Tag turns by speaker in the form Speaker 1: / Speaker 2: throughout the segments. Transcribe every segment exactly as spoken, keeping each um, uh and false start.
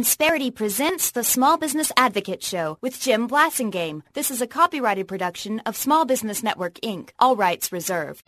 Speaker 1: Insperity presents the Small Business Advocate Show with Jim Blasingame. This is a copyrighted production of Small Business Network, Incorporated. All rights reserved.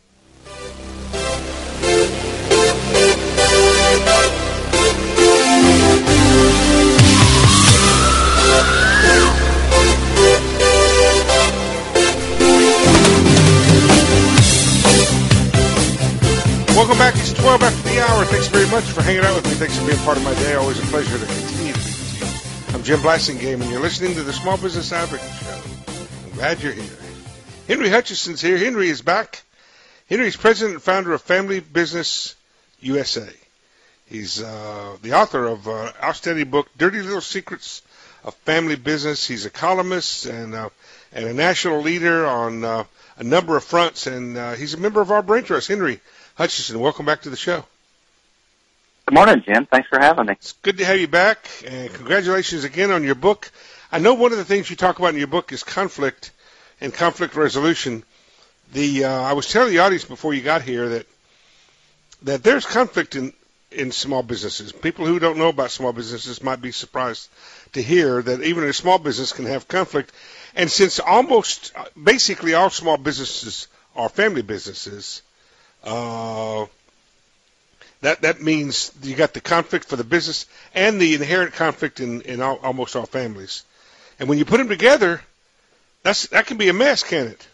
Speaker 2: Welcome back. It's twelve after the hour. Thanks very much for hanging out with me. Thanks for being part of my day. Always a pleasure to continue to be with you. I'm Jim Blasingame, and you're listening to the Small Business Advocate Show. I'm glad you're here. Henry Hutchison's here. Henry is back. Henry's president and founder of Family Business U S A. He's uh, the author of an uh, outstanding book, Dirty Little Secrets of Family Business. He's a columnist and, uh, and a national leader on uh, a number of fronts, and uh, he's a member of our brain trust. Henry Hutchison, welcome back to the show.
Speaker 3: Good morning, Jim. Thanks for having me.
Speaker 2: It's good to have you back, and congratulations again on your book. I know one of the things you talk about in your book is conflict and conflict resolution. The uh, I was telling the audience before you got here that that there's conflict in, in small businesses. People who don't know about small businesses might be surprised to hear that even a small business can have conflict. And since almost basically all small businesses are family businesses, Uh, that that means you got the conflict for the business and the inherent conflict in, in all, almost all families. And when you put them together, that's that can be a mess, can it?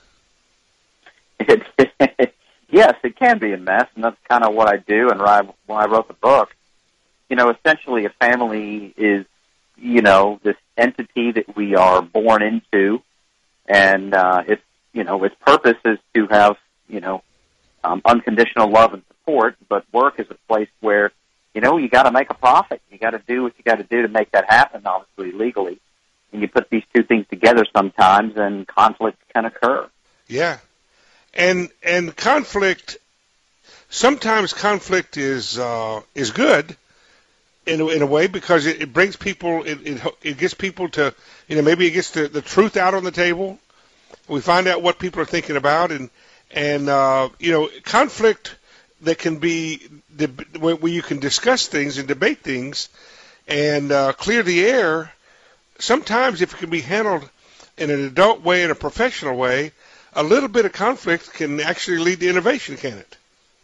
Speaker 3: it yes, it can be a mess, and that's kind of what I do and why, why I wrote the book. You know, essentially a family is, you know, this entity that we are born into, and uh, its, you know, its purpose is to have, you know, Um, unconditional love and support, but work is a place where, you know, you got to make a profit. You got to do what you got to do to make that happen, obviously legally. And you put these two things together sometimes, and conflict can occur.
Speaker 2: Yeah, and and conflict. Sometimes conflict is uh, is good in a, in a way because it, it brings people. It, it it gets people to, you know, maybe it gets the, the truth out on the table. We find out what people are thinking about, and. And, uh, you know, conflict that can be where you can discuss things and debate things and uh, clear the air, sometimes if it can be handled in an adult way, in a professional way, a little bit of conflict can actually lead to innovation, can it?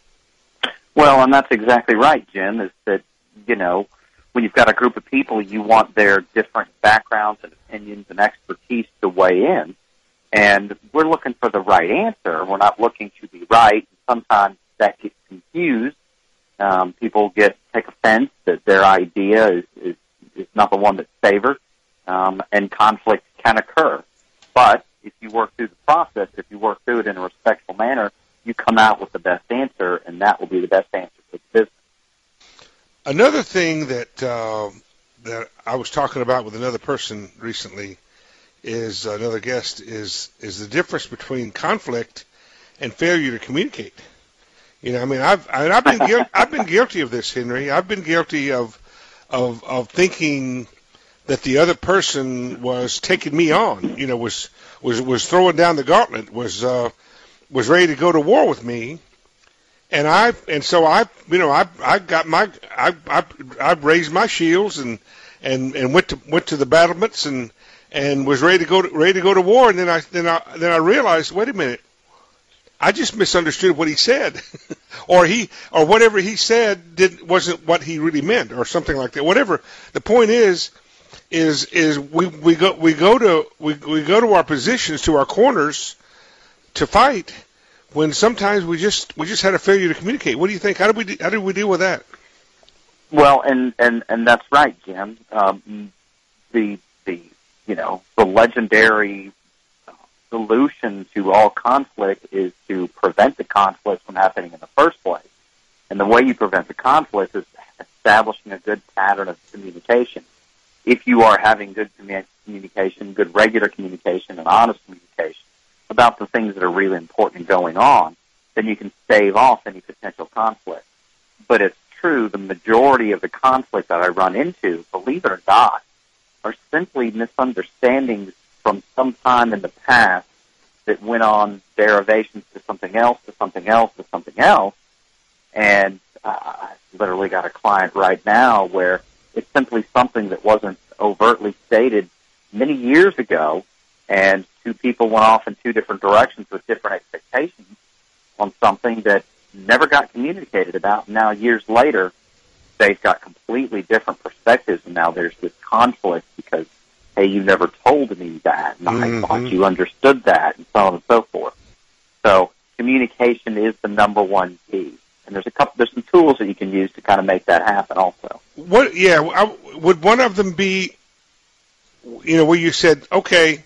Speaker 3: Well, and that's exactly right, Jim, is that, you know, when you've got a group of people, you want their different backgrounds and opinions and expertise to weigh in. And we're looking for the right answer. We're not looking to be right. Sometimes that gets confused. Um, people get take offense that their idea is, is, is not the one that's favored, um, and conflict can occur. But if you work through the process, if you work through it in a respectful manner, you come out with the best answer, and that will be the best answer for the business.
Speaker 2: Another thing that uh, that I was talking about with another person recently is another guest is is the difference between conflict and failure to communicate. You know, I mean, I've I mean, I've been guilty, I've been guilty of this, Henry. I've been guilty of of of thinking that the other person was taking me on. You know, was was was throwing down the gauntlet, was uh, was ready to go to war with me, and I and so I you know I I got my I I I raised my shields and and and went to went to the battlements and. and was ready to go to, ready to go to war, and then I then I then I realized, wait a minute, I just misunderstood what he said, or he or whatever he said didn't wasn't what he really meant, or something like that. Whatever the point is, is is we, we go we go to we we go to our positions, to our corners, to fight, when sometimes we just we just had a failure to communicate. What do you think? How do we how do we deal with that?
Speaker 3: Well, and and and that's right, Jim. Um, the the You know, the legendary solution to all conflict is to prevent the conflict from happening in the first place. And the way you prevent the conflict is establishing a good pattern of communication. If you are having good communication, good regular communication, and honest communication about the things that are really important going on, then you can stave off any potential conflict. But it's true, the majority of the conflict that I run into, believe it or not, are simply misunderstandings from some time in the past that went on derivations to something else, to something else, to something else. And uh, I literally got a client right now where It's simply something that wasn't overtly stated many years ago, and two people went off in two different directions with different expectations on something that never got communicated about. Now, years later, they've got completely different perspectives, and now there's this conflict because, hey, you never told me that, and mm-hmm. I thought you understood that, and so on and so forth. So communication is the number one key. And there's a couple, there's some tools that you can use to kind of make that happen also.
Speaker 2: What, yeah, I, would one of them be, you know, where you said, okay,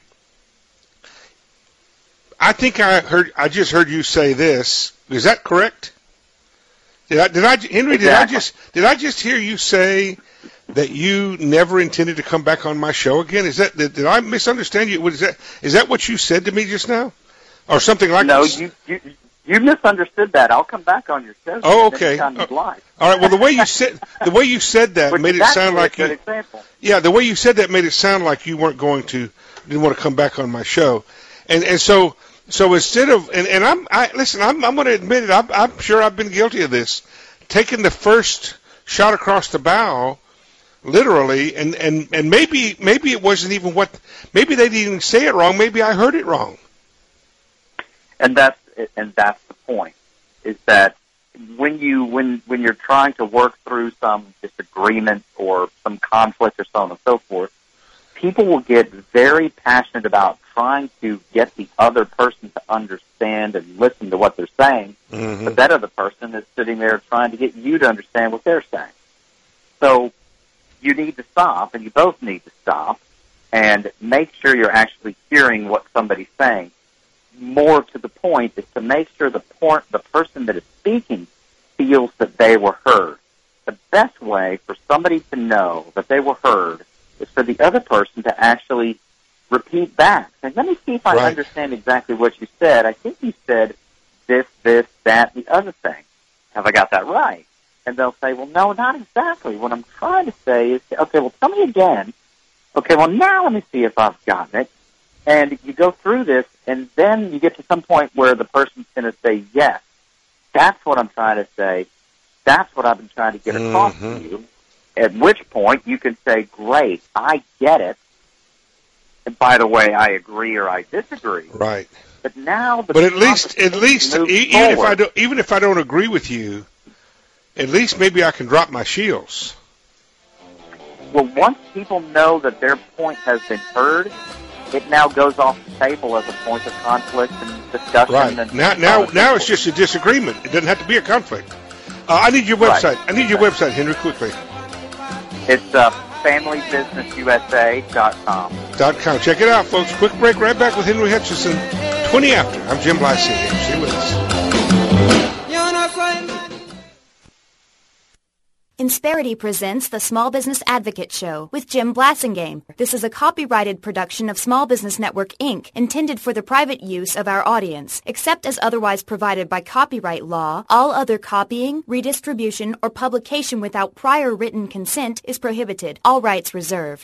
Speaker 2: I think I heard, I just heard you say this. Is that correct? Did I, did I, Henry, exactly. did I just, did I just hear you say that you never intended to come back on my show again? Is that, did, did I misunderstand you? What is that, is that what you said to me just now? Or something like
Speaker 3: no,
Speaker 2: this?
Speaker 3: No, you, you, you misunderstood that. I'll come back on your show.
Speaker 2: Oh, okay.
Speaker 3: Uh,
Speaker 2: all right. Well, the way you said, the way you said that
Speaker 3: Which
Speaker 2: made it sound like you,
Speaker 3: example.
Speaker 2: yeah, the way you said that made it sound like you weren't going to, didn't want to come back on my show. And, and so, So instead of, and, and I'm, I, listen, I'm, I'm going to admit it, I'm, I'm sure I've been guilty of this, taking the first shot across the bow, literally, and, and, and maybe, maybe it wasn't even what, maybe they didn't even say it wrong, maybe I heard it wrong.
Speaker 3: And that's, and that's the point, is that when you, when, when you're trying to work through some disagreement or some conflict or so on and so forth, people will get very passionate about trying to get the other person to understand and listen to what they're saying, mm-hmm. but that other person is sitting there trying to get you to understand what they're saying. So you need to stop, and you both need to stop, and make sure you're actually hearing what somebody's saying. More to the point is to make sure the, point, the person that is speaking feels that they were heard. The best way for somebody to know that they were heard is for the other person to actually repeat back. And let me see if I
Speaker 2: right.
Speaker 3: understand exactly what you said. I think you said this, this, that, the other thing. Have I got that right? And they'll say, well, no, not exactly. What I'm trying to say is, okay, well, tell me again. Okay, well, now let me see if I've gotten it. And you go through this, and then you get to some point where the person's going to say, yes, that's what I'm trying to say. That's what I've been trying to get across mm-hmm. to you. At which point you can say, great, I get it. And by the way, I agree or I disagree.
Speaker 2: Right.
Speaker 3: But now the
Speaker 2: But at least at least e- even if I don't even if I don't agree with you, at least maybe I can drop my shields.
Speaker 3: Well, once people know that their point has been heard, it now goes off the table as a point of conflict and discussion.
Speaker 2: Right.
Speaker 3: And
Speaker 2: now now now it's just a disagreement. It doesn't have to be a conflict. Uh, I need your website. Right. I need your right. website, Henry, quickly.
Speaker 3: It's uh, family business u s a dot com.
Speaker 2: Dot com. Check it out, folks. Quick break. Right back with Henry Hutchinson. twenty after. I'm Jim Blassie. Stay with us.
Speaker 1: Insperity presents the Small Business Advocate Show with Jim Blasingame. This is a copyrighted production of Small Business Network, Incorporated, intended for the private use of our audience. Except as otherwise provided by copyright law, all other copying, redistribution, or publication without prior written consent is prohibited. All rights reserved.